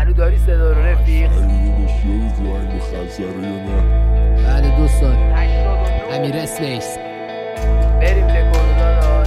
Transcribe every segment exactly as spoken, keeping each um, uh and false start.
هنو داری صدا رو رفیق؟ بعد دو سال امیر اسپیس بریم لکورد داداش.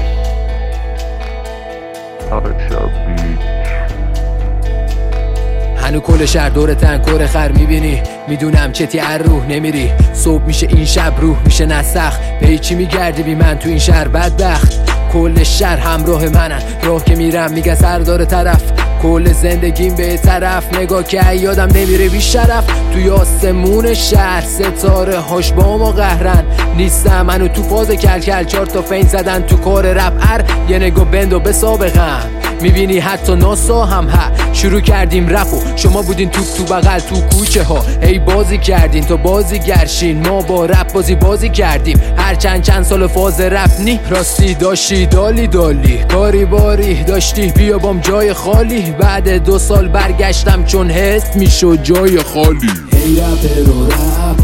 هنو کل شهر دور تنکور خر میبینی، میدونم چتی ار روح نمیری. صبح میشه این شب روح میشه نسخ، پیچی میگردی بی من تو این شهر بدبخت. کل شهر همراه منن، راه که میرم میگه سردار طرف. کل زندگیم به طرف نگاه که یادم نمیره بی شرف. توی آسمون شهر ستاره هاش با ما قهرن. نیستم منو تو فاز کل کل چار تا فین زدن تو کار رپ ار. یه نگاه بندو به سابقم میبینی حتی ناسا هم ها. شروع کردیم رپو شما بودین توپ تو بغل تو کوچه ها. ای بازی کردین تو بازی گرشین، ما با رپ بازی بازی کردیم. هر چند چند سال فاز رپ نی راستی داشتی دالی دالی کاری باری داشتی بیا بام جای خالی. بعد دو سال برگشتم چون حس میشد جای خالی. هی رپ رو رپ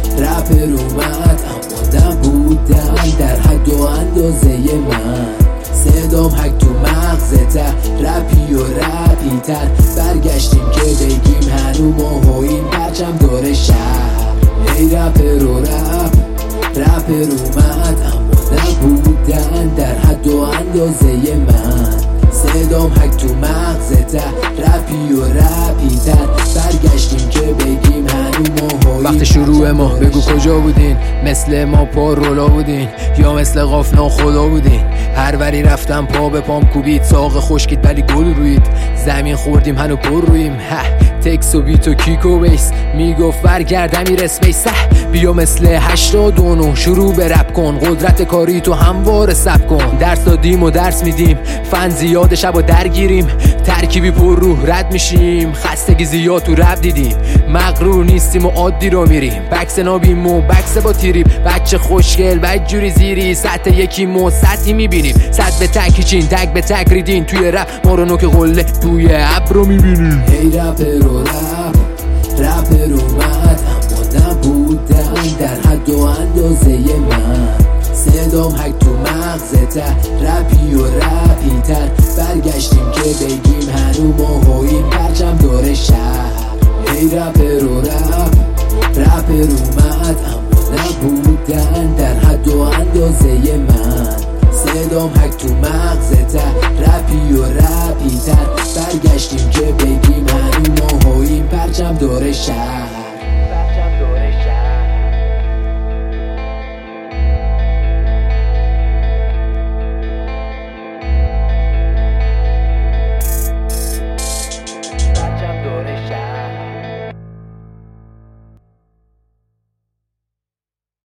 رپ رو اومد، آدم بودم در حد و اندازه من. صدام حک تو مغزته رپی و رپی تر. برگشتیم که بگیم هنو ما این پرچم دور شهر. هی رپ رو رپ رپ رو اومد، آدم بودن در حد و اندازه من. صدام حک تو مغزته رپی و رپی تر. برگشتیم که بگیم هنو ما وقت شروع ما بگو کجا بودین؟ مثل ما پا رولا بودین یا مثل قافنا خدا بودین؟ هر وری رفتم پا به پام کوبید، ساق خشکید ولی گل روید. زمین خوردیم هنو پر رویم. تکس و بیت و کیک و بیس میگفت برگرد امیر اسپیس. بیا مثل هشتاد و نه شروع به رپ کن، قدرت کاری تو همواره سب کن. درس دادیم و درس میدیم، فن زیاد شب و درگیریم. ترکیبی پر روح رد میشیم، خستگی زیاد تو رپ دیدیم. مغرور نیستیم و عادی رو میریم، بکس نابیم و بکس با تیریم. بچه خوشگل بدجوری زیری، سطح یکی مو سطحی میبینیم. صد به تک چین تک به تک ریدین، توی رپ ما رو نوک قله توی ابر رو میبینیم. هی رپ رو رپ رپ رو اومد، آدم بودن در حد و اندازه من. صدام حک تو مغزته رپی و رپی تر. برگشتیم که بگیم هنو ما این پرچم دور شهر. هی رپ رو رپ رپ رو اومد، آدم بودن در حد و اندازه من. صدام حک تو مغزته رپی و رپی تر. برگشتیم که بگیم هنو ما این پرچم دور شهر.